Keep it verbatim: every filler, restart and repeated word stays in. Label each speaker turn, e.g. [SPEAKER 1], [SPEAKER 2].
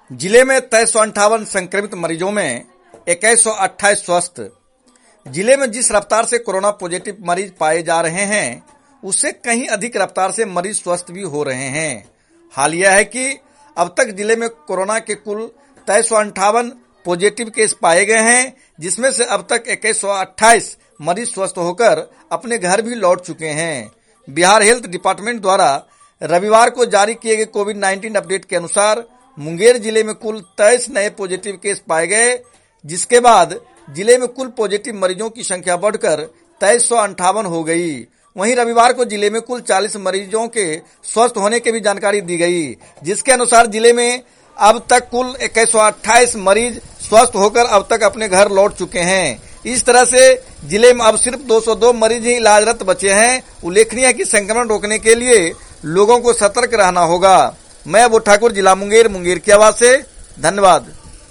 [SPEAKER 1] जिले में तेईस सौ अंठावन संक्रमित मरीजों में इक्कीस सौ अट्ठाईस स्वस्थ। जिले में जिस रफ्तार से कोरोना पॉजिटिव मरीज पाए जा रहे हैं, उससे कहीं अधिक रफ्तार से मरीज स्वस्थ भी हो रहे हैं। हाल यह है कि अब तक जिले में कोरोना के कुल तेईस सौ अंठावन पॉजिटिव केस पाए गए हैं, जिसमें से अब तक इक्कीस सौ अट्ठाईस मरीज स्वस्थ होकर अपने घर भी लौट चुके हैं। बिहार हेल्थ डिपार्टमेंट द्वारा रविवार को जारी किए गए कोविड नाइन्टीन अपडेट के अनुसार मुंगेर जिले में कुल तेईस नए पॉजिटिव केस पाए गए, जिसके बाद जिले में कुल पॉजिटिव मरीजों की संख्या बढ़कर तेईस सौ अंठावन हो गई। वहीं रविवार को जिले में कुल चालीस मरीजों के स्वस्थ होने की भी जानकारी दी गई, जिसके अनुसार जिले में अब तक कुल इक्कीस सौ अट्ठाईस मरीज स्वस्थ होकर अब तक अपने घर लौट चुके हैं। इस तरह से जिले में अब सिर्फ दो सौ दो मरीज ही इलाजरत बचे हैं। उल्लेखनीय है कि संक्रमण रोकने के लिए लोगों को सतर्क रहना होगा। मैं अबू ठाकुर, जिला मुंगेर, मुंगेर की आवाज से, धन्यवाद।